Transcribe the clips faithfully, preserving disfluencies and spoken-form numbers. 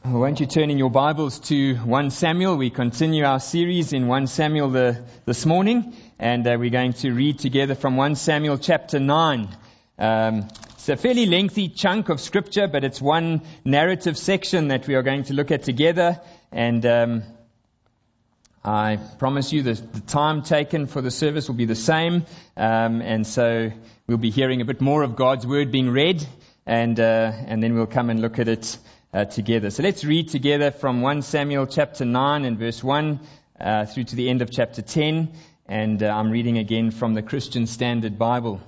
Well, won't you turn in your Bibles to First Samuel? We continue our series in First Samuel the, this morning, and uh, we're going to read together from First Samuel chapter nine. Um, it's a fairly lengthy chunk of scripture, but it's one narrative section that we are going to look at together, and um, I promise you the, the time taken for the service will be the same, um, and so we'll be hearing a bit more of God's Word being read, and uh, and then we'll come and look at it Uh, together. So let's read together from First Samuel chapter nine and verse one uh, through to the end of chapter ten. And uh, I'm reading again from the Christian Standard Bible.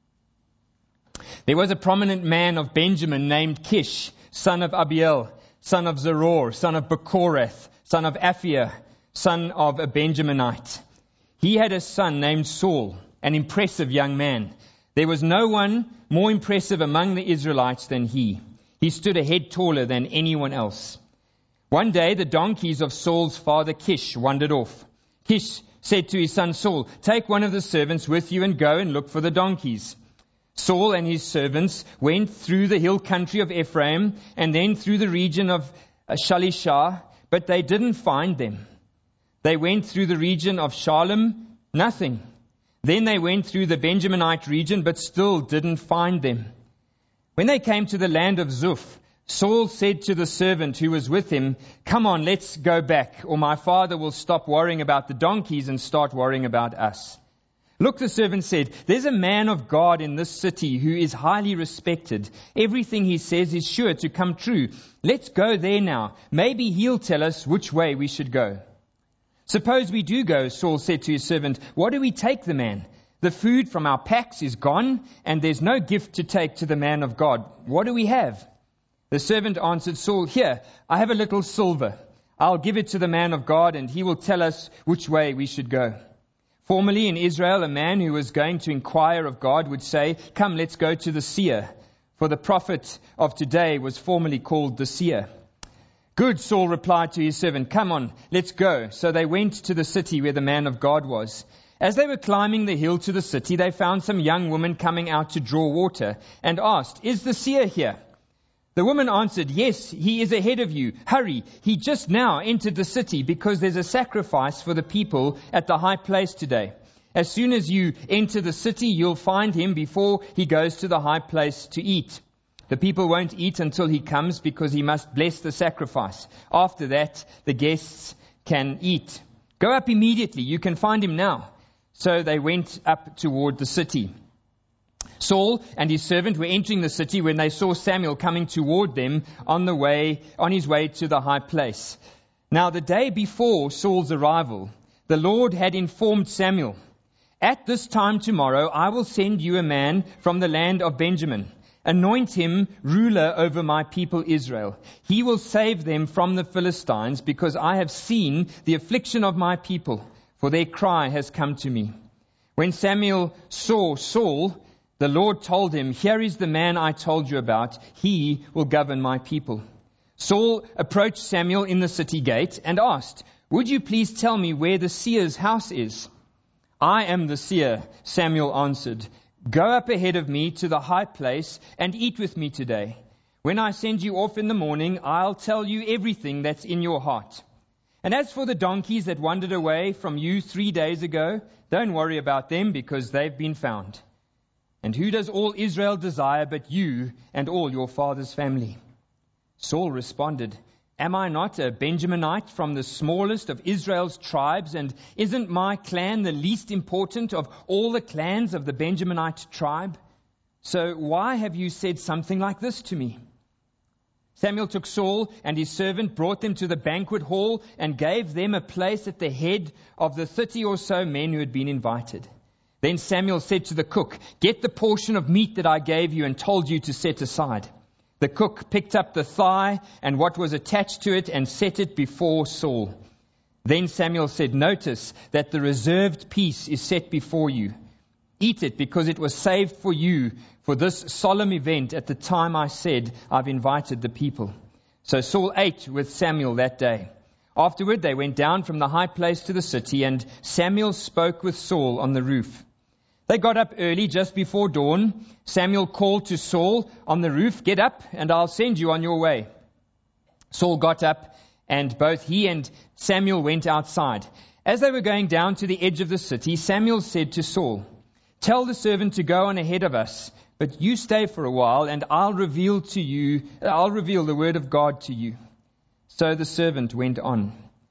There was a prominent man of Benjamin named Kish, son of Abiel, son of Zeror, son of Bechorath, son of Aphiah, son of a Benjaminite. He had a son named Saul, an impressive young man. There was no one more impressive among the Israelites than he. He stood a head taller than anyone else. One day the donkeys of Saul's father Kish wandered off. Kish said to his son Saul, "Take one of the servants with you and go and look for the donkeys." Saul and his servants went through the hill country of Ephraim and then through the region of Shalishah, but they didn't find them. They went through the region of Shalem, nothing. Then they went through the Benjaminite region, but still didn't find them. When they came to the land of Zuph, Saul said to the servant who was with him, "Come on, let's go back, or my father will stop worrying about the donkeys and start worrying about us." "Look," the servant said, "there's a man of God in this city who is highly respected. Everything he says is sure to come true. Let's go there now. Maybe he'll tell us which way we should go." "Suppose we do go," Saul said to his servant. "What do we take the man? The food from our packs is gone, and there's no gift to take to the man of God. What do we have?" The servant answered Saul, "Here, I have a little silver. I'll give it to the man of God, and he will tell us which way we should go." Formerly in Israel, a man who was going to inquire of God would say, "Come, let's go to the seer." For the prophet of today was formerly called the seer. "Good," Saul replied to his servant. "Come on, let's go." So they went to the city where the man of God was. As they were climbing the hill to the city, they found some young woman coming out to draw water and asked, "Is the seer here?" The woman answered, "Yes, he is ahead of you. Hurry, he just now entered the city because there's a sacrifice for the people at the high place today. As soon as you enter the city, you'll find him before he goes to the high place to eat. The people won't eat until he comes because he must bless the sacrifice. After that, the guests can eat. Go up immediately, you can find him now." So they went up toward the city. Saul and his servant were entering the city when they saw Samuel coming toward them on the way, on his way to the high place. Now the day before Saul's arrival, the Lord had informed Samuel, "At this time tomorrow I will send you a man from the land of Benjamin. Anoint him ruler over my people Israel. He will save them from the Philistines, because I have seen the affliction of my people, for their cry has come to me." When Samuel saw Saul, the Lord told him, "Here is the man I told you about. He will govern my people." Saul approached Samuel in the city gate and asked, "Would you please tell me where the seer's house is?" "I am the seer," Samuel answered. "Go up ahead of me to the high place and eat with me today. When I send you off in the morning, I'll tell you everything that's in your heart. And as for the donkeys that wandered away from you three days ago, don't worry about them because they've been found. And who does all Israel desire but you and all your father's family?" Saul responded, "Am I not a Benjaminite from the smallest of Israel's tribes, and isn't my clan the least important of all the clans of the Benjaminite tribe? So why have you said something like this to me?" Samuel took Saul and his servant, brought them to the banquet hall, and gave them a place at the head of the thirty or so men who had been invited. Then Samuel said to the cook, "Get the portion of meat that I gave you and told you to set aside." The cook picked up the thigh and what was attached to it and set it before Saul. Then Samuel said, "Notice that the reserved piece is set before you. Eat it, because it was saved for you for this solemn event at the time I said I've invited the people." So Saul ate with Samuel that day. Afterward they went down from the high place to the city, and Samuel spoke with Saul on the roof. They got up early, just before dawn. Samuel called to Saul on the roof, "Get up, and I'll send you on your way." Saul got up, and both he and Samuel went outside. As they were going down to the edge of the city, Samuel said to Saul, "Tell the servant to go on ahead of us, but you stay for a while, and I'll reveal to you, I'll reveal the word of God to you." So the servant went on.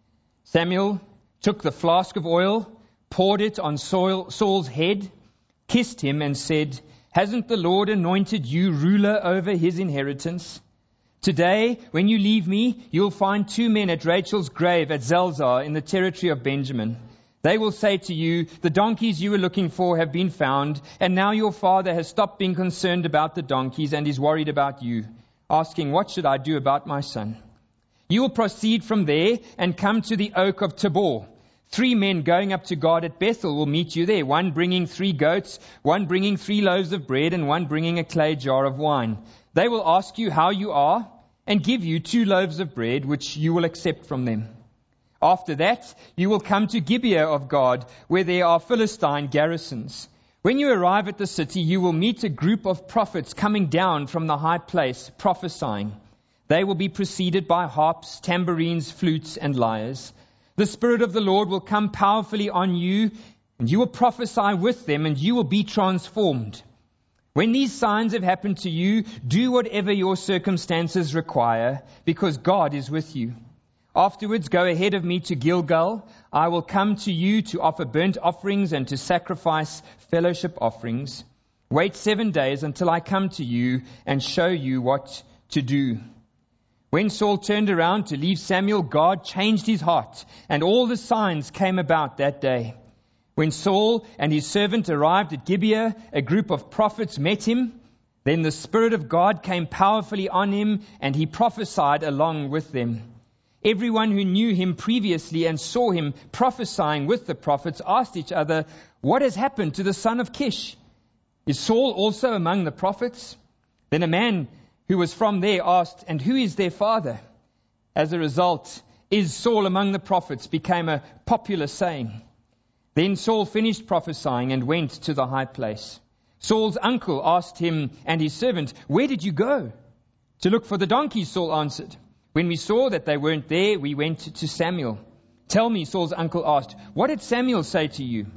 Samuel took the flask of oil, poured it on Saul's head, kissed him, and said, "Hasn't the Lord anointed you ruler over his inheritance? Today, when you leave me, you'll find two men at Rachel's grave at Zelzah in the territory of Benjamin. They will say to you, 'The donkeys you were looking for have been found, and now your father has stopped being concerned about the donkeys and is worried about you, asking, "What should I do about my son?" You will proceed from there and come to the oak of Tabor. Three men going up to God at Bethel will meet you there, one bringing three goats, one bringing three loaves of bread, and one bringing a clay jar of wine. They will ask you how you are, and give you two loaves of bread, which you will accept from them. After that, you will come to Gibeah of God, where there are Philistine garrisons. When you arrive at the city, you will meet a group of prophets coming down from the high place, prophesying. They will be preceded by harps, tambourines, flutes, and lyres. The Spirit of the Lord will come powerfully on you, and you will prophesy with them, and you will be transformed. When these signs have happened to you, do whatever your circumstances require, because God is with you. Afterwards, go ahead of me to Gilgal. I will come to you to offer burnt offerings and to sacrifice fellowship offerings. Wait seven days until I come to you and show you what to do." When Saul turned around to leave Samuel, God changed his heart, and all the signs came about that day. When Saul and his servant arrived at Gibeah, a group of prophets met him. Then the Spirit of God came powerfully on him, and he prophesied along with them. Everyone who knew him previously and saw him prophesying with the prophets asked each other, "What has happened to the son of Kish? Is Saul also among the prophets?" Then a man who was from there asked, "And who is their father?" As a result, "Is Saul among the prophets?" became a popular saying. Then Saul finished prophesying and went to the high place. Saul's uncle asked him and his servant, "Where did you go?" "To look for the donkeys," Saul answered. "When we saw that they weren't there, we went to Samuel." "Tell me," Saul's uncle asked, "what did Samuel say to you?"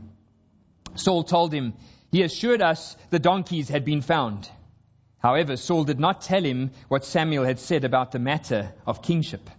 Saul told him, "He assured us the donkeys had been found." However, Saul did not tell him what Samuel had said about the matter of kingship.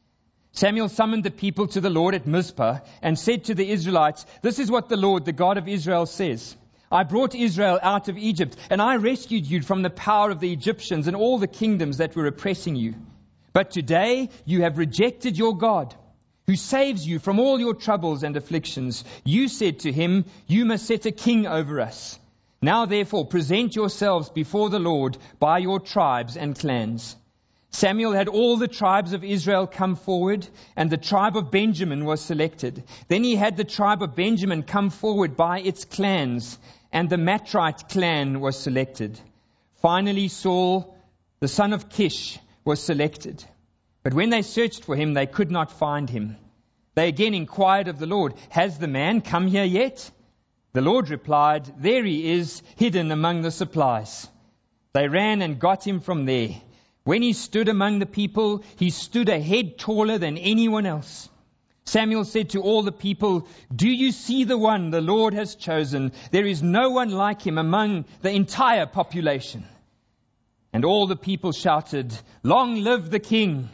Samuel summoned the people to the Lord at Mizpah and said to the Israelites, "This is what the Lord, the God of Israel, says. I brought Israel out of Egypt, and I rescued you from the power of the Egyptians and all the kingdoms that were oppressing you. But today you have rejected your God, who saves you from all your troubles and afflictions. You said to him, 'You must set a king over us.' Now therefore present yourselves before the Lord by your tribes and clans." Samuel had all the tribes of Israel come forward, and the tribe of Benjamin was selected. Then he had the tribe of Benjamin come forward by its clans, and the Matrite clan was selected. Finally, Saul, the son of Kish, was selected. But when they searched for him, they could not find him. They again inquired of the Lord, "Has the man come here yet?" The Lord replied, "There he is, hidden among the supplies." They ran and got him from there. When he stood among the people, he stood a head taller than anyone else. Samuel said to all the people, "Do you see the one the Lord has chosen? There is no one like him among the entire population." And all the people shouted, "Long live the king!"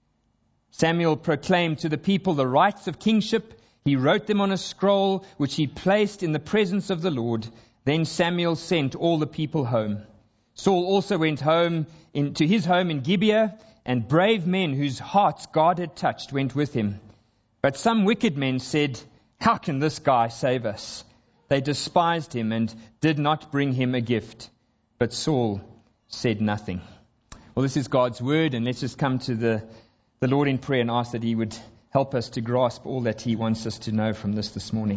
Samuel proclaimed to the people the rights of kingship. He wrote them on a scroll, which he placed in the presence of the Lord. Then Samuel sent all the people home. Saul also went home in, to his home in Gibeah, and brave men whose hearts God had touched went with him. But some wicked men said, "How can this guy save us?" They despised him and did not bring him a gift. But Saul said nothing. Well, this is God's word, and let's just come to the, the Lord in prayer and ask that he would help us to grasp all that he wants us to know from this this morning.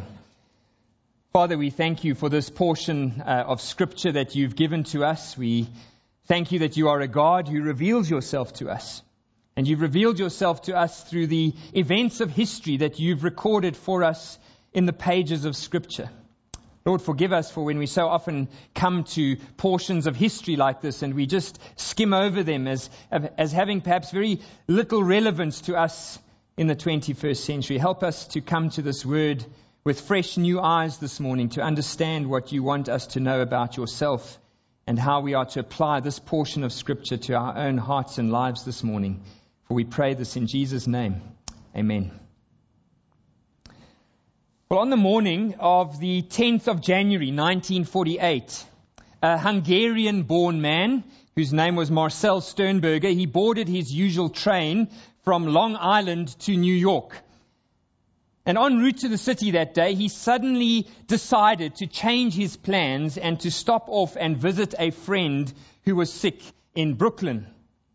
Father, we thank you for this portion uh, of Scripture that you've given to us. We thank you that you are a God who reveals yourself to us. And you've revealed yourself to us through the events of history that you've recorded for us in the pages of Scripture. Lord, forgive us for when we so often come to portions of history like this and we just skim over them as, as having perhaps very little relevance to us in the twenty-first century. Help us to come to this word with fresh new eyes this morning, to understand what you want us to know about yourself and how we are to apply this portion of Scripture to our own hearts and lives this morning. For we pray this in Jesus' name. Amen. Well, on the morning of the tenth of January, nineteen forty-eight, a Hungarian-born man whose name was Marcel Sternberger, he boarded his usual train from Long Island to New York. And en route to the city that day, he suddenly decided to change his plans and to stop off and visit a friend who was sick in Brooklyn.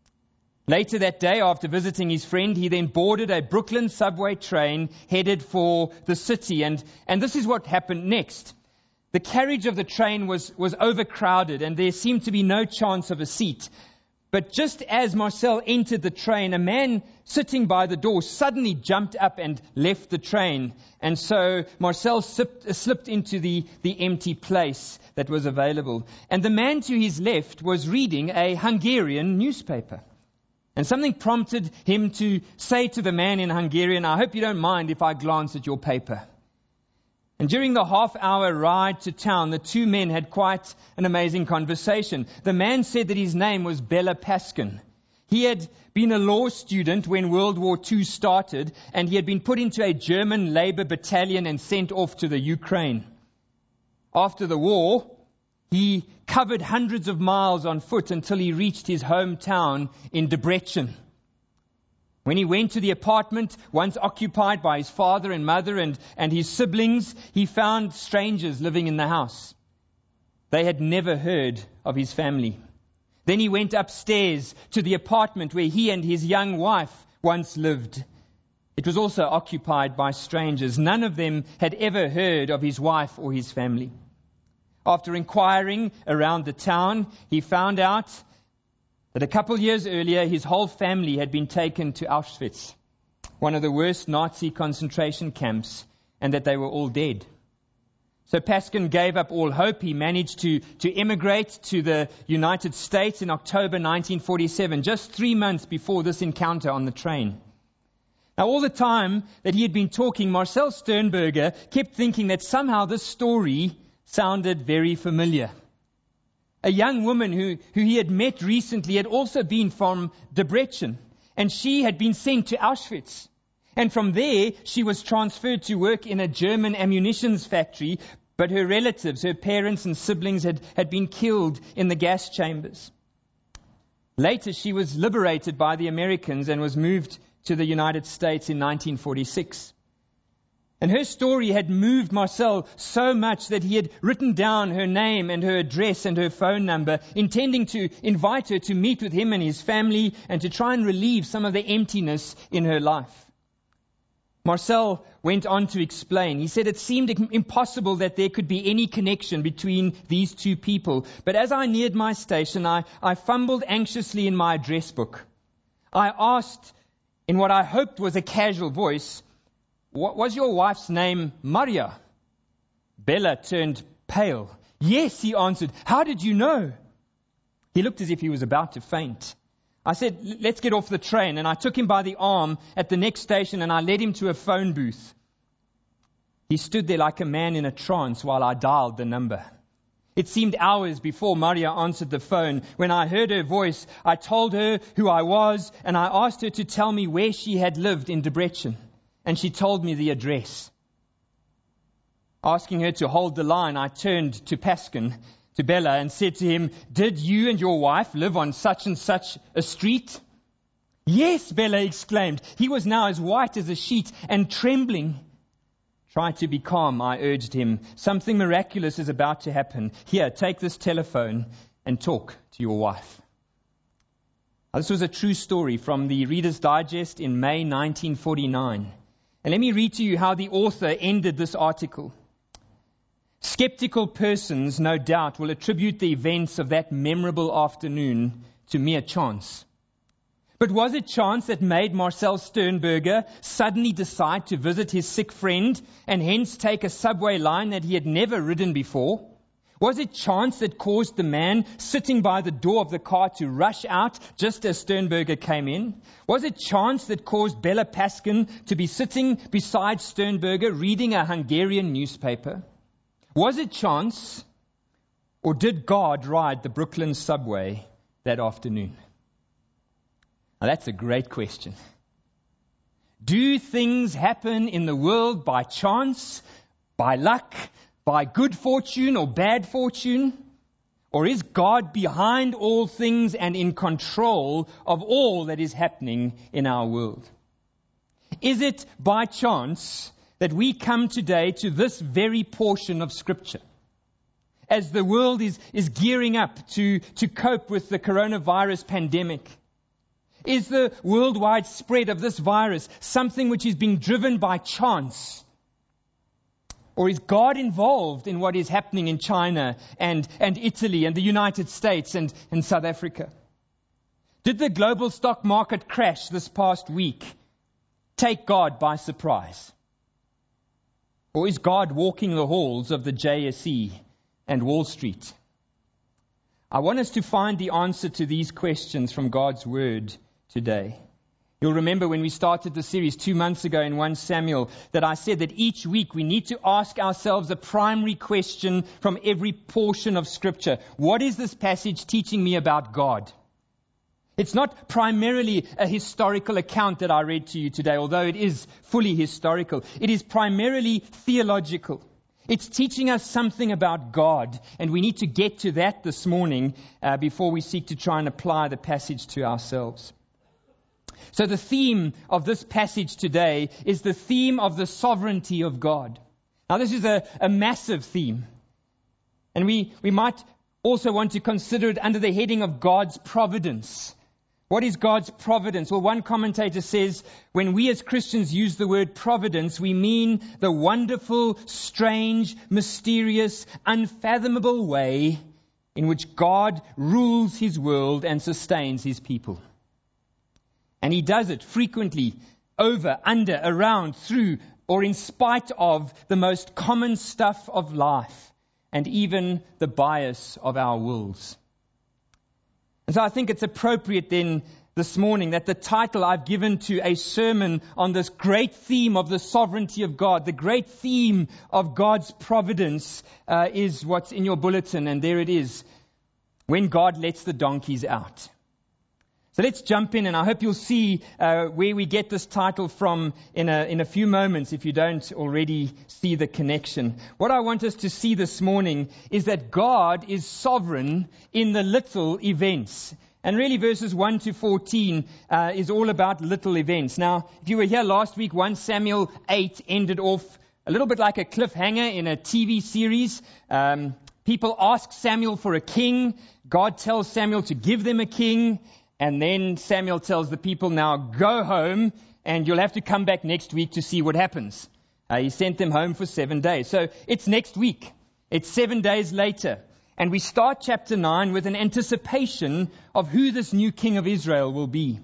Later that day, after visiting his friend, he then boarded a Brooklyn subway train headed for the city. And, and this is what happened next. The carriage of the train was, was overcrowded and there seemed to be no chance of a seat. But just as Marcel entered the train, a man sitting by the door suddenly jumped up and left the train. And so Marcel slipped, slipped into the, the empty place that was available. And the man to his left was reading a Hungarian newspaper. And something prompted him to say to the man in Hungarian, I hope you don't mind if I glance at your paper. And during the half-hour ride to town, the two men had quite an amazing conversation. The man said that his name was Bela Paskin. He had been a law student when World War Two started, and he had been put into a German labor battalion and sent off to the Ukraine. After the war, he covered hundreds of miles on foot until he reached his hometown in Debrecen. When he went to the apartment once occupied by his father and mother and, and his siblings, he found strangers living in the house. They had never heard of his family. Then he went upstairs to the apartment where he and his young wife once lived. It was also occupied by strangers. None of them had ever heard of his wife or his family. After inquiring around the town, he found out that a couple years earlier, his whole family had been taken to Auschwitz, one of the worst Nazi concentration camps, and that they were all dead. So Paskin gave up all hope. He managed to, to immigrate to the United States in October nineteen forty-seven, just three months before this encounter on the train. Now, all the time that he had been talking, Marcel Sternberger kept thinking that somehow this story sounded very familiar. A young woman who, who he had met recently had also been from Debrecen, and she had been sent to Auschwitz. And from there, she was transferred to work in a German ammunitions factory, but her relatives, her parents and siblings had, had been killed in the gas chambers. Later, she was liberated by the Americans and was moved to the United States in nineteen forty-six. And her story had moved Marcel so much that he had written down her name and her address and her phone number, intending to invite her to meet with him and his family and to try and relieve some of the emptiness in her life. Marcel went on to explain. He said it seemed impossible that there could be any connection between these two people. But as I neared my station, I, I fumbled anxiously in my address book. I asked in what I hoped was a casual voice, "What was your wife's name Maria?" Bela turned pale. "Yes," he answered. "How did you know?" He looked as if he was about to faint. I said, "Let's get off the train." And I took him by the arm at the next station and I led him to a phone booth. He stood there like a man in a trance while I dialed the number. It seemed hours before Maria answered the phone. When I heard her voice, I told her who I was and I asked her to tell me where she had lived in Debrecen. And she told me the address. Asking her to hold the line, I turned to Paskin, to Bela, and said to him, "Did you and your wife live on such and such a street?" "Yes," Bela exclaimed. He was now as white as a sheet and trembling. "Try to be calm," I urged him. "Something miraculous is about to happen. Here, take this telephone and talk to your wife." Now, this was a true story from the Reader's Digest in May nineteen forty-nine. And let me read to you how the author ended this article. Skeptical persons, no doubt, will attribute the events of that memorable afternoon to mere chance. But was it chance that made Marcel Sternberger suddenly decide to visit his sick friend and hence take a subway line that he had never ridden before? Was it chance that caused the man sitting by the door of the car to rush out just as Sternberger came in? Was it chance that caused Bela Paskin to be sitting beside Sternberger reading a Hungarian newspaper? Was it chance, or did God ride the Brooklyn subway that afternoon? Now that's a great question. Do things happen in the world by chance, by luck, by good fortune or bad fortune? Or is God behind all things and in control of all that is happening in our world? Is it by chance that we come today to this very portion of Scripture? As the world is, is gearing up to, to cope with the coronavirus pandemic, is the worldwide spread of this virus something which is being driven by chance? Or is God involved in what is happening in China and, and Italy and the United States and, and South Africa? Did the global stock market crash this past week take God by surprise? Or is God walking the halls of the J S E and Wall Street? I want us to find the answer to these questions from God's Word today. You'll remember when we started the series two months ago in First Samuel that I said that each week we need to ask ourselves a primary question from every portion of Scripture. What is this passage teaching me about God? It's not primarily a historical account that I read to you today, although it is fully historical. It is primarily theological. It's teaching us something about God, and we need to get to that this morning uh, before we seek to try and apply the passage to ourselves. So the theme of this passage today is the theme of the sovereignty of God. Now this is a, a massive theme. And we, we might also want to consider it under the heading of God's providence. What is God's providence? Well, one commentator says, when we as Christians use the word providence, we mean the wonderful, strange, mysterious, unfathomable way in which God rules His world and sustains His people. And He does it frequently, over, under, around, through, or in spite of the most common stuff of life, and even the bias of our wills. And so I think it's appropriate then this morning that the title I've given to a sermon on this great theme of the sovereignty of God, the great theme of God's providence, uh, is what's in your bulletin, and there it is, When God Lets the Donkeys Out. So let's jump in, and I hope you'll see uh, where we get this title from in a, in a few moments if you don't already see the connection. What I want us to see this morning is that God is sovereign in the little events. And really verses one to fourteen uh, is all about little events. Now, if you were here last week, First Samuel eight ended off a little bit like a cliffhanger in a T V series. Um, people ask Samuel for a king. God tells Samuel to give them a king. And then Samuel tells the people, now go home and you'll have to come back next week to see what happens. Uh, he sent them home for seven days. So it's next week. It's seven days later. And we start chapter nine with an anticipation of who this new king of Israel will be.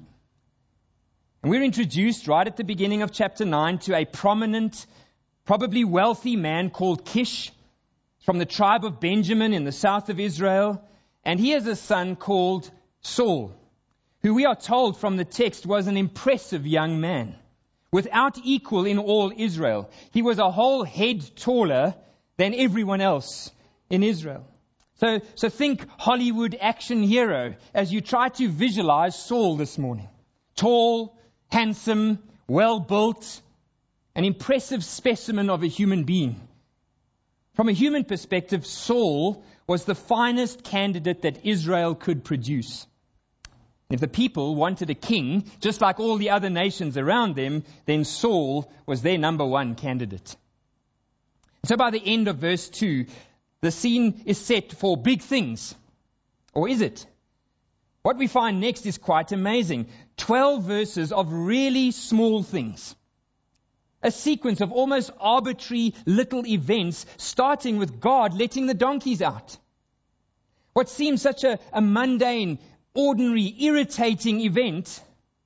And we're introduced right at the beginning of chapter nine to a prominent, probably wealthy man called Kish from the tribe of Benjamin in the south of Israel. And he has a son called Saul, who we are told from the text was an impressive young man, without equal in all Israel. He was a whole head taller than everyone else in Israel. So, so think Hollywood action hero as you try to visualize Saul this morning. Tall, handsome, well-built, an impressive specimen of a human being. From a human perspective, Saul was the finest candidate that Israel could produce. If the people wanted a king, just like all the other nations around them, then Saul was their number one candidate. So by the end of verse two, the scene is set for big things. Or is it? What we find next is quite amazing. Twelve verses of really small things. A sequence of almost arbitrary little events, starting with God letting the donkeys out. What seems such a, a mundane, ordinary, irritating event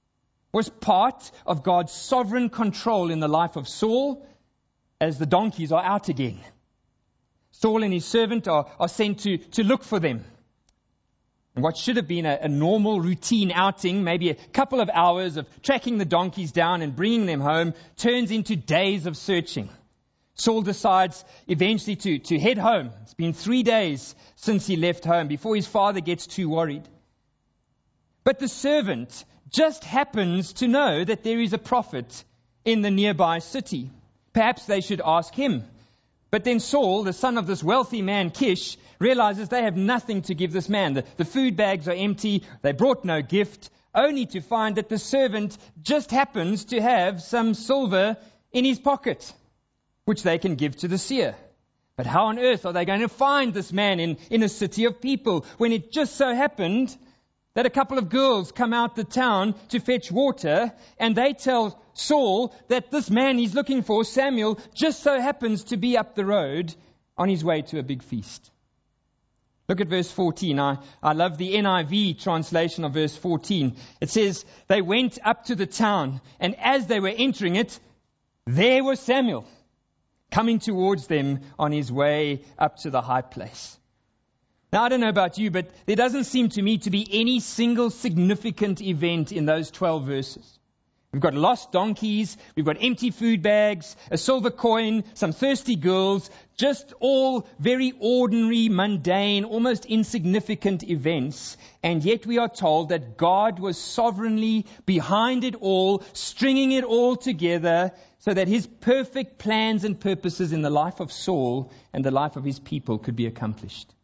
was part of God's sovereign control in the life of Saul as the donkeys are out again. Saul and his servant are, are sent to, to look for them. And what should have been a, a normal routine outing, maybe a couple of hours of tracking the donkeys down and bringing them home, turns into days of searching. Saul decides eventually to, to head home. It's been three days since he left home before his father gets too worried. But the servant just happens to know that there is a prophet in the nearby city. Perhaps they should ask him. But then Saul, the son of this wealthy man Kish, realizes they have nothing to give this man. The, the food bags are empty. They brought no gift, only to find that the servant just happens to have some silver in his pocket, which they can give to the seer. But how on earth are they going to find this man in, in a city of people when it just so happened that a couple of girls come out the town to fetch water, and they tell Saul that this man he's looking for, Samuel, just so happens to be up the road on his way to a big feast. Look at verse fourteen. I, I love the N I V translation of verse fourteen. It says, they went up to the town, and as they were entering it, there was Samuel coming towards them on his way up to the high place. Now, I don't know about you, but there doesn't seem to me to be any single significant event in those twelve verses. We've got lost donkeys, we've got empty food bags, a silver coin, some thirsty girls, just all very ordinary, mundane, almost insignificant events. And yet we are told that God was sovereignly behind it all, stringing it all together so that his perfect plans and purposes in the life of Saul and the life of his people could be accomplished.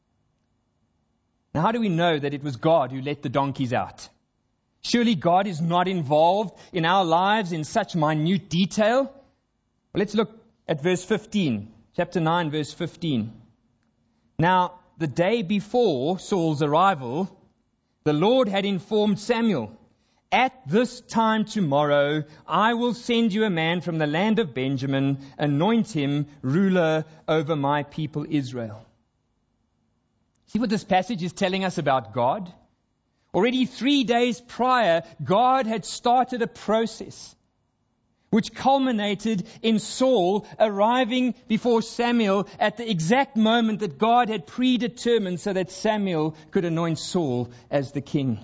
Now, how do we know that it was God who let the donkeys out? Surely God is not involved in our lives in such minute detail. Well, let's look at verse fifteen, chapter nine, verse fifteen. Now, the day before Saul's arrival, the Lord had informed Samuel, at this time tomorrow, I will send you a man from the land of Benjamin, anoint him ruler over my people Israel. See what this passage is telling us about God? Already three days prior, God had started a process which culminated in Saul arriving before Samuel at the exact moment that God had predetermined so that Samuel could anoint Saul as the king.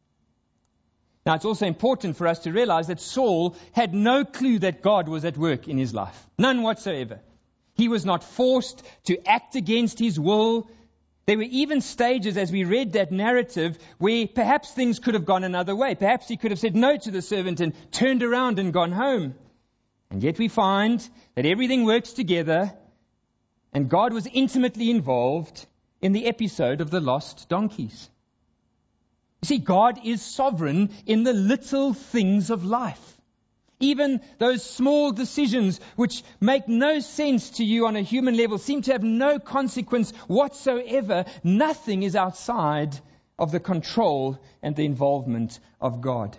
Now, it's also important for us to realize that Saul had no clue that God was at work in his life. None whatsoever. He was not forced to act against his will. There were even stages, as we read that narrative, where perhaps things could have gone another way. Perhaps he could have said no to the servant and turned around and gone home. And yet we find that everything works together, and God was intimately involved in the episode of the lost donkeys. You see, God is sovereign in the little things of life. Even those small decisions which make no sense to you on a human level, seem to have no consequence whatsoever. Nothing is outside of the control and the involvement of God.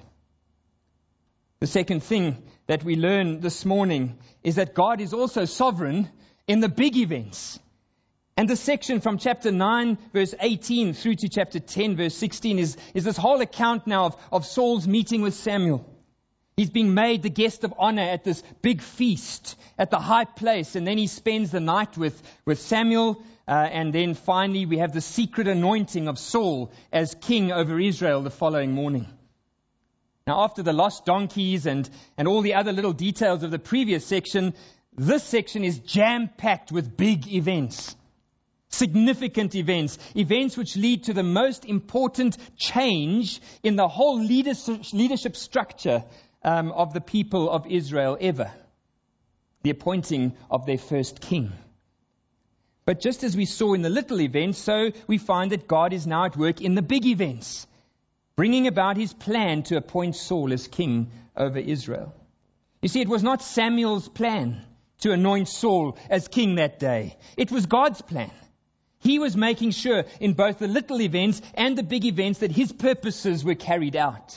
The second thing that we learn this morning is that God is also sovereign in the big events. And the section from chapter nine, verse eighteen, through to chapter ten, verse sixteen, is, is this whole account now of, of Saul's meeting with Samuel. He's being made the guest of honor at this big feast at the high place. And then he spends the night with, with Samuel. Uh, and then finally we have the secret anointing of Saul as king over Israel the following morning. Now, after the lost donkeys and, and all the other little details of the previous section, this section is jam-packed with big events. Significant events, events which lead to the most important change in the whole leadership, leadership structure um, of the people of Israel ever. The appointing of their first king. But just as we saw in the little events, so we find that God is now at work in the big events, bringing about his plan to appoint Saul as king over Israel. You see, it was not Samuel's plan to anoint Saul as king that day. It was God's plan. He was making sure in both the little events and the big events that his purposes were carried out.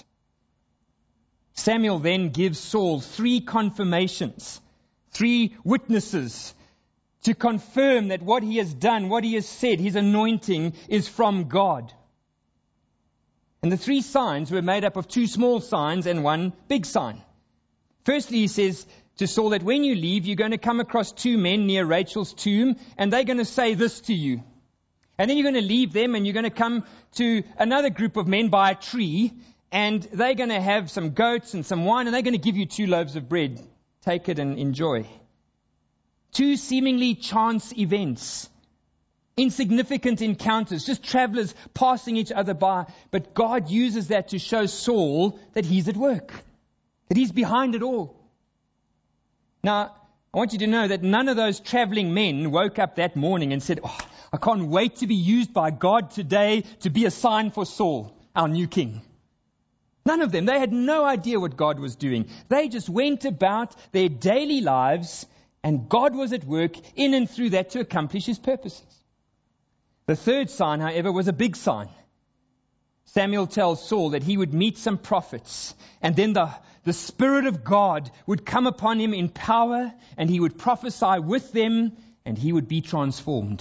Samuel then gives Saul three confirmations, three witnesses to confirm that what he has done, what he has said, his anointing is from God. And And the three signs were made up of two small signs and one big sign. Firstly, he says to Saul that when you leave, you're going to come across two men near Rachel's tomb, and they're going to say this to you. And then you're going to leave them, and you're going to come to another group of men by a tree, and they're going to have some goats and some wine, and they're going to give you two loaves of bread. Take it and enjoy. Two seemingly chance events. Insignificant encounters, just travelers passing each other by. But God uses that to show Saul that he's at work, that he's behind it all. Now, I want you to know that none of those traveling men woke up that morning and said, oh, I can't wait to be used by God today to be a sign for Saul, our new king. None of them. They had no idea what God was doing. They just went about their daily lives, and God was at work in and through that to accomplish his purposes. The third sign, however, was a big sign. Samuel tells Saul that he would meet some prophets, and then the, the Spirit of God would come upon him in power, and he would prophesy with them, and he would be transformed.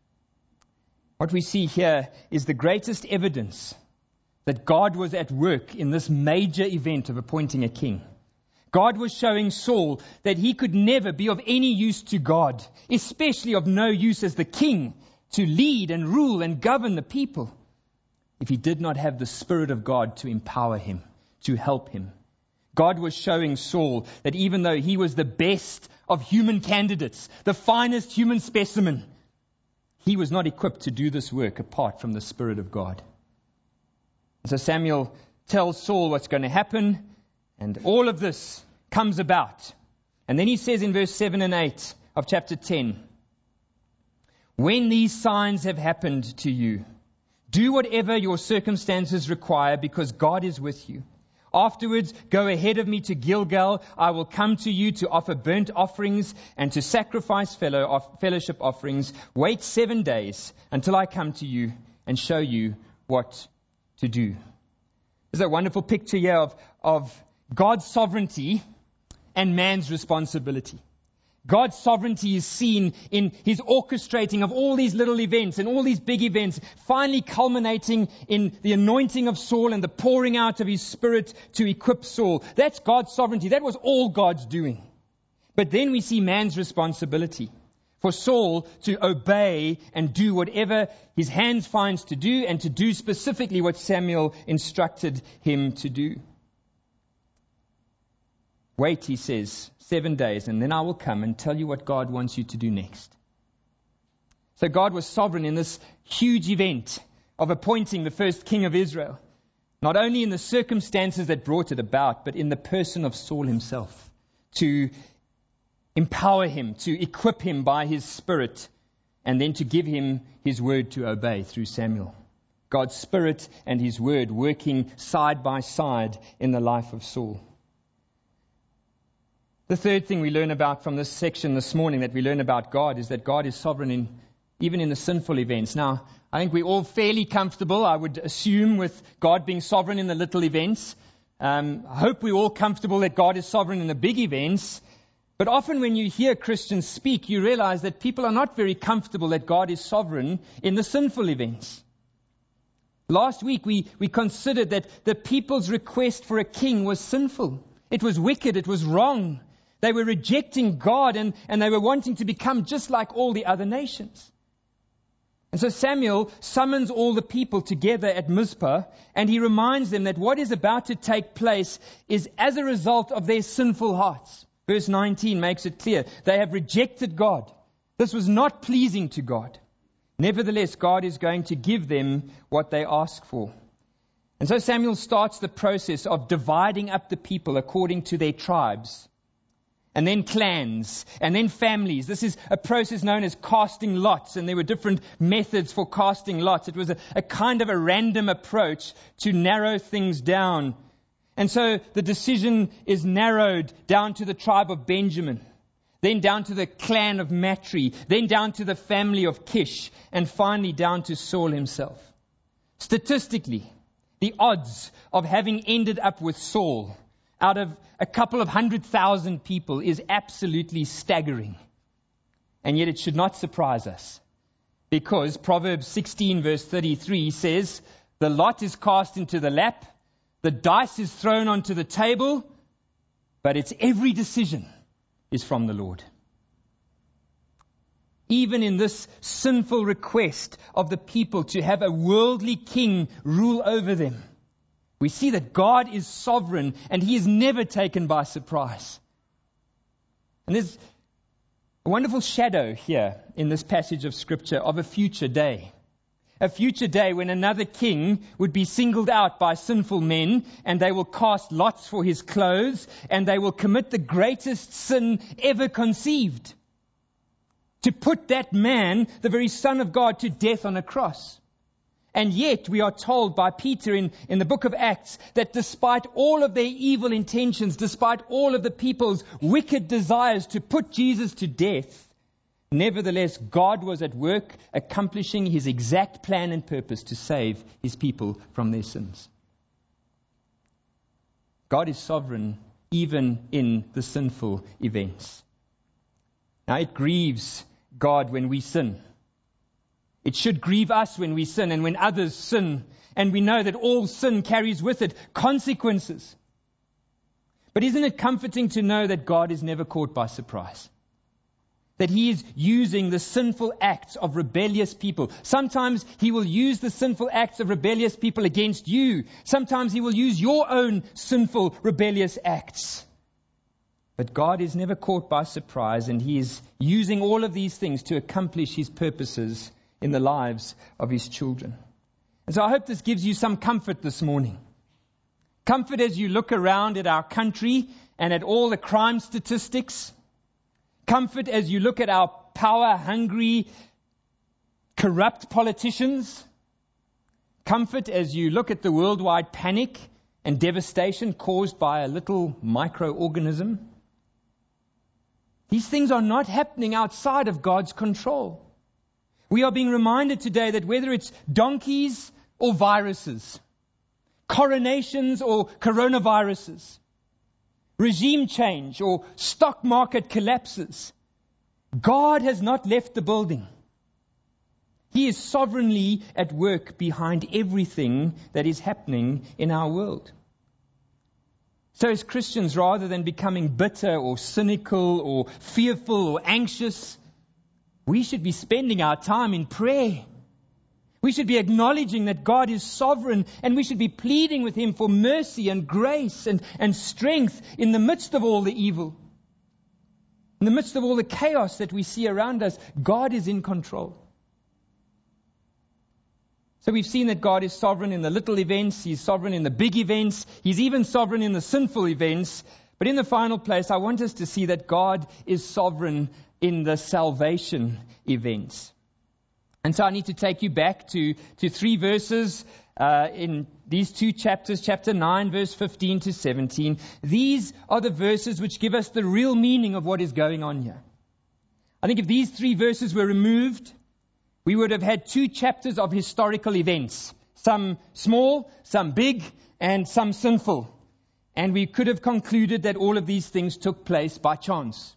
What we see here is the greatest evidence that God was at work in this major event of appointing a king. God was showing Saul that he could never be of any use to God, especially of no use as the king, to lead and rule and govern the people, if he did not have the Spirit of God to empower him, to help him. God was showing Saul that even though he was the best of human candidates, the finest human specimen, he was not equipped to do this work apart from the Spirit of God. So Samuel tells Saul what's going to happen, and all of this comes about. And then he says in verse seven and eight of chapter ten, when these signs have happened to you, do whatever your circumstances require, because God is with you. Afterwards, go ahead of me to Gilgal. I will come to you to offer burnt offerings and to sacrifice fellow off, fellowship offerings. Wait seven days until I come to you and show you what to do. There's a wonderful picture here of, of God's sovereignty and man's responsibility. God's sovereignty is seen in his orchestrating of all these little events and all these big events, finally culminating in the anointing of Saul and the pouring out of his Spirit to equip Saul. That's God's sovereignty. That was all God's doing. But then we see man's responsibility for Saul to obey and do whatever his hands finds to do, and to do specifically what Samuel instructed him to do. Wait, he says, seven days, and then I will come and tell you what God wants you to do next. So God was sovereign in this huge event of appointing the first king of Israel, not only in the circumstances that brought it about, but in the person of Saul himself, to empower him, to equip him by his Spirit, and then to give him his word to obey through Samuel. God's Spirit and his word working side by side in the life of Saul. The third thing we learn about from this section this morning, that we learn about God, is that God is sovereign in even in the sinful events. Now, I think we're all fairly comfortable, I would assume, with God being sovereign in the little events. Um, I hope we're all comfortable that God is sovereign in the big events. But often when you hear Christians speak, you realize that people are not very comfortable that God is sovereign in the sinful events. Last week we, we considered that the people's request for a king was sinful. It was wicked, it was wrong. They were rejecting God, and, and they were wanting to become just like all the other nations. And so Samuel summons all the people together at Mizpah, and he reminds them that what is about to take place is as a result of their sinful hearts. Verse nineteen makes it clear. They have rejected God. This was not pleasing to God. Nevertheless, God is going to give them what they ask for. And so Samuel starts the process of dividing up the people according to their tribes, and then clans, and then families. This is a process known as casting lots, and there were different methods for casting lots. It was a, a kind of a random approach to narrow things down. And so the decision is narrowed down to the tribe of Benjamin, then down to the clan of Matri, then down to the family of Kish, and finally down to Saul himself. Statistically, the odds of having ended up with Saul out of a couple of hundred thousand people is absolutely staggering. And yet it should not surprise us, because Proverbs sixteen verse thirty-three says, The lot is cast into the lap. The dice is thrown onto the table. But its every decision is from the Lord. Even in this sinful request of the people to have a worldly king rule over them, we see that God is sovereign and He is never taken by surprise. And there's a wonderful shadow here in this passage of Scripture of a future day. A future day when another king would be singled out by sinful men, and they will cast lots for his clothes, and they will commit the greatest sin ever conceived. To put that man, the very Son of God, to death on a cross. And yet we are told by Peter in, in the book of Acts that despite all of their evil intentions, despite all of the people's wicked desires to put Jesus to death, nevertheless, God was at work accomplishing His exact plan and purpose to save His people from their sins. God is sovereign even in the sinful events. Now, it grieves God when we sin. It should grieve us when we sin and when others sin. And we know that all sin carries with it consequences. But isn't it comforting to know that God is never caught by surprise? That He is using the sinful acts of rebellious people. Sometimes He will use the sinful acts of rebellious people against you. Sometimes He will use your own sinful, rebellious acts. But God is never caught by surprise, and He is using all of these things to accomplish His purposes in the lives of His children. And so I hope this gives you some comfort this morning. Comfort as you look around at our country and at all the crime statistics. Comfort as you look at our power-hungry, corrupt politicians. Comfort as you look at the worldwide panic and devastation caused by a little microorganism. These things are not happening outside of God's control. We are being reminded today that whether it's donkeys or viruses, coronations or coronaviruses, regime change or stock market collapses, God has not left the building. He is sovereignly at work behind everything that is happening in our world. So as Christians, rather than becoming bitter or cynical or fearful or anxious, we should be spending our time in prayer. We should be acknowledging that God is sovereign, and we should be pleading with Him for mercy and grace and, and strength in the midst of all the evil. In the midst of all the chaos that we see around us, God is in control. So we've seen that God is sovereign in the little events. He's sovereign in the big events. He's even sovereign in the sinful events. But in the final place, I want us to see that God is sovereign in the salvation events. And so I need to take you back to, to three verses uh, in these two chapters, chapter nine, verse fifteen to seventeen. These are the verses which give us the real meaning of what is going on here. I think if these three verses were removed, we would have had two chapters of historical events. Some small, some big, and some sinful. And we could have concluded that all of these things took place by chance.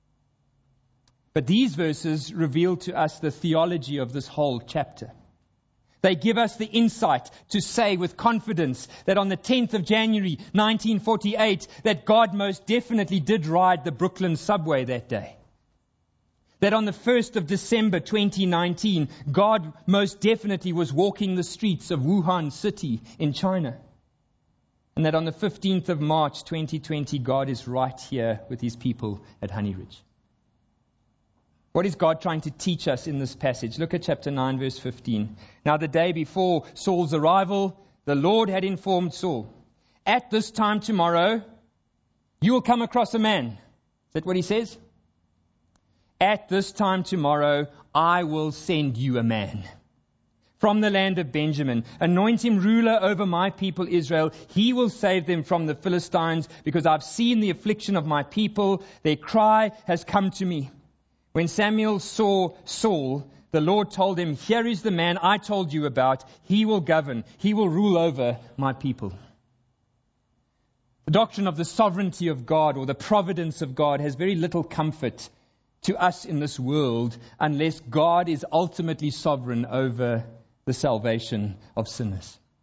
But these verses reveal to us the theology of this whole chapter. They give us the insight to say with confidence that on the tenth of January nineteen forty-eight, that God most definitely did ride the Brooklyn subway that day. That on the first of December twenty nineteen, God most definitely was walking the streets of Wuhan city in China. And that on the fifteenth of March twenty twenty, God is right here with His people at Honey Ridge. What is God trying to teach us in this passage? Look at chapter nine, verse fifteen. Now the day before Saul's arrival, the Lord had informed Saul, at this time tomorrow, you will come across a man. Is that what he says? At this time tomorrow, I will send you a man from the land of Benjamin. Anoint him ruler over my people Israel. He will save them from the Philistines, because I've seen the affliction of my people. Their cry has come to me. When Samuel saw Saul, the Lord told him, here is the man I told you about. He will govern. He will rule over my people. The doctrine of the sovereignty of God or the providence of God has very little comfort to us in this world unless God is ultimately sovereign over the salvation of sinners.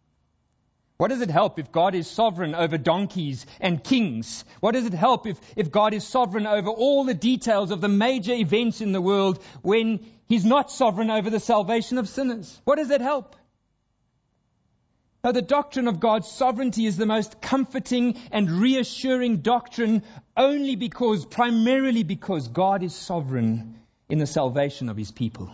What does it help if God is sovereign over donkeys and kings? What does it help if, if God is sovereign over all the details of the major events in the world when He's not sovereign over the salvation of sinners? What does it help? Now, the doctrine of God's sovereignty is the most comforting and reassuring doctrine only because, primarily because God is sovereign in the salvation of His people.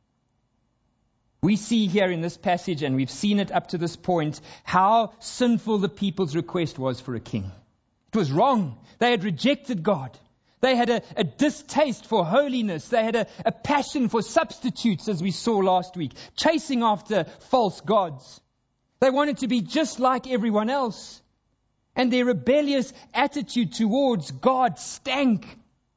We see here in this passage, and we've seen it up to this point, how sinful the people's request was for a king. It was wrong. They had rejected God. They had a, a distaste for holiness. They had a, a passion for substitutes, as we saw last week, chasing after false gods. They wanted to be just like everyone else. And their rebellious attitude towards God stank.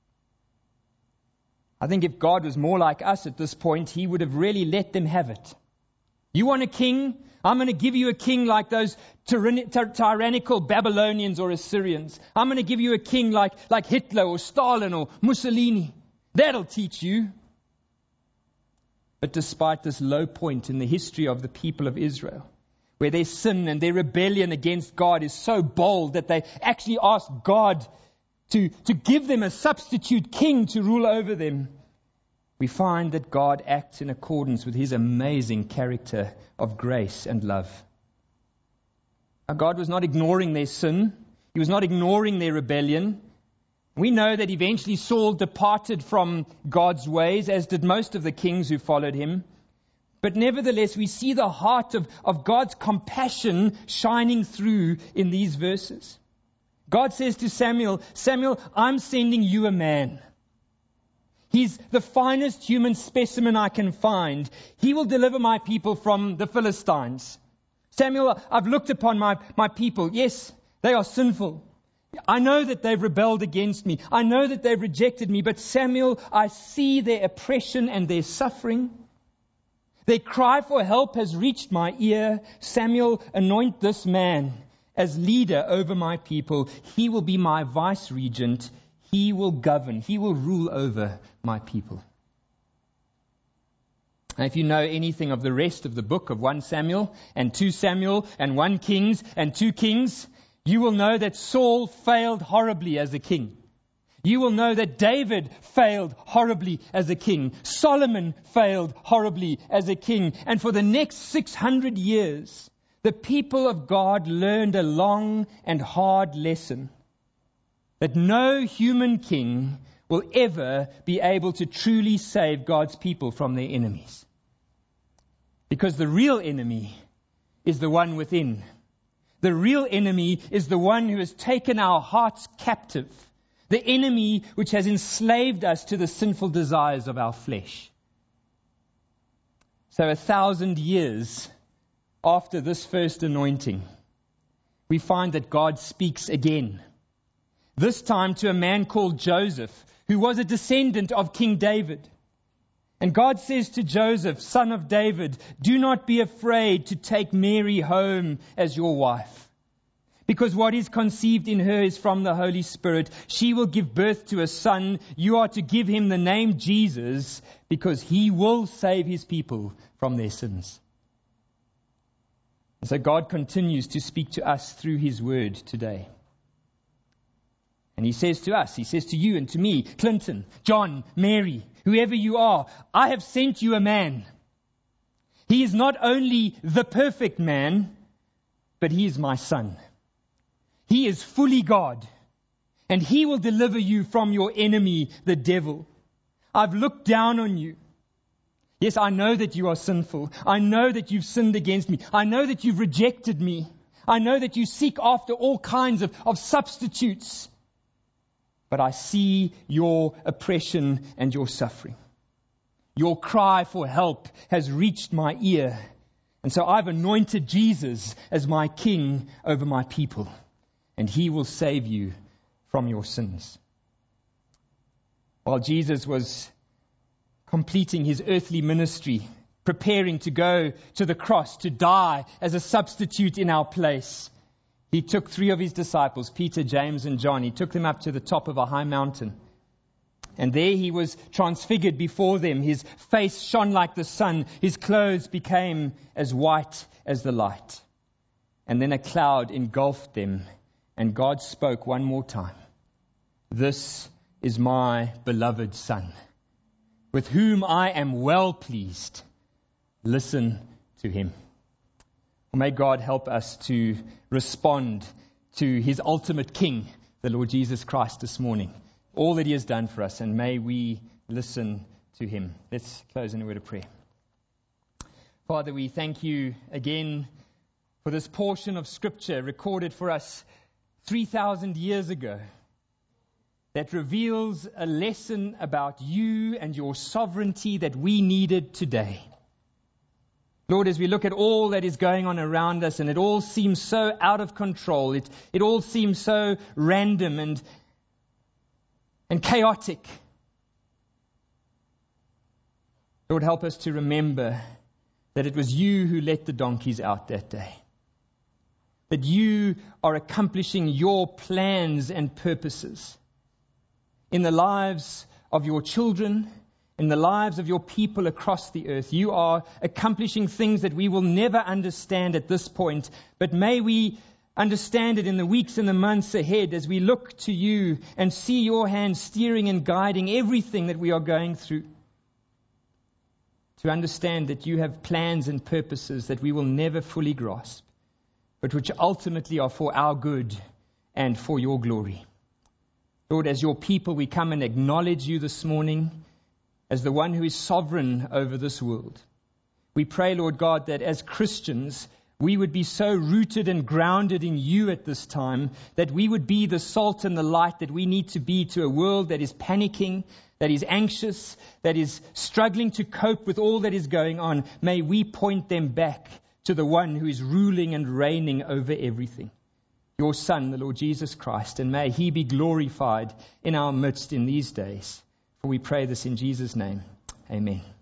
I think if God was more like us at this point, He would have really let them have it. You want a king? I'm going to give you a king like those tyrann- ty- tyrannical Babylonians or Assyrians. I'm going to give you a king like, like Hitler or Stalin or Mussolini. That'll teach you. But despite this low point in the history of the people of Israel, where their sin and their rebellion against God is so bold that they actually ask God to, to give them a substitute king to rule over them, we find that God acts in accordance with His amazing character of grace and love. Now, God was not ignoring their sin. He was not ignoring their rebellion. We know that eventually Saul departed from God's ways, as did most of the kings who followed him. But nevertheless, we see the heart of, of God's compassion shining through in these verses. God says to Samuel, Samuel, I'm sending you a man. He's the finest human specimen I can find. He will deliver my people from the Philistines. Samuel, I've looked upon my, my people. Yes, they are sinful. I know that they've rebelled against me. I know that they've rejected me. But Samuel, I see their oppression and their suffering. Their cry for help has reached my ear. Samuel, anoint this man as leader over my people. He will be my vice regent. He will govern. He will rule over my people. Now, if you know anything of the rest of the book of First Samuel and Second Samuel and First Kings and Two Kings, you will know that Saul failed horribly as a king. You will know that David failed horribly as a king. Solomon failed horribly as a king. And for the next six hundred years, the people of God learned a long and hard lesson. That no human king will ever be able to truly save God's people from their enemies. Because the real enemy is the one within. The real enemy is the one who has taken our hearts captive. The enemy which has enslaved us to the sinful desires of our flesh. So a thousand years after this first anointing, we find that God speaks again. This time to a man called Joseph, who was a descendant of King David. And God says to Joseph, son of David, do not be afraid to take Mary home as your wife. Because what is conceived in her is from the Holy Spirit. She will give birth to a son. You are to give him the name Jesus, because he will save his people from their sins. And so God continues to speak to us through his word today. And he says to us, he says to you and to me, Clinton, John, Mary, whoever you are, I have sent you a man. He is not only the perfect man, but he is my son. He is fully God, and he will deliver you from your enemy, the devil. I've looked down on you. Yes, I know that you are sinful. I know that you've sinned against me. I know that you've rejected me. I know that you seek after all kinds of, of substitutes. But I see your oppression and your suffering. Your cry for help has reached my ear. And so I've anointed Jesus as my king over my people. And he will save you from your sins. While Jesus was completing his earthly ministry, preparing to go to the cross, to die as a substitute in our place, he took three of his disciples, Peter, James, and John. He took them up to the top of a high mountain. And there he was transfigured before them. His face shone like the sun. His clothes became as white as the light. and then a cloud engulfed them, and God spoke one more time. This is my beloved Son, with whom I am well pleased. Listen to him. May God help us to respond to his ultimate King, the Lord Jesus Christ, this morning. All that he has done for us, and may we listen to him. Let's close in a word of prayer. Father, we thank you again for this portion of Scripture recorded for us three thousand years ago that reveals a lesson about you and your sovereignty that we needed today. Lord, as we look at all that is going on around us, and it all seems so out of control, it, it all seems so random and, and chaotic. Lord, help us to remember that it was you who let the donkeys out that day. That you are accomplishing your plans and purposes in the lives of your children, in the lives of your people across the earth. You are accomplishing things that we will never understand at this point, but may we understand it in the weeks and the months ahead as we look to you and see your hand steering and guiding everything that we are going through. To understand that you have plans and purposes that we will never fully grasp, but which ultimately are for our good and for your glory. Lord, as your people, we come and acknowledge you this morning as the one who is sovereign over this world. We pray, Lord God, that as Christians, we would be so rooted and grounded in you at this time that we would be the salt and the light that we need to be to a world that is panicking, that is anxious, that is struggling to cope with all that is going on. May we point them back to the one who is ruling and reigning over everything, your Son, the Lord Jesus Christ, and may he be glorified in our midst in these days. For we pray this in Jesus' name. Amen.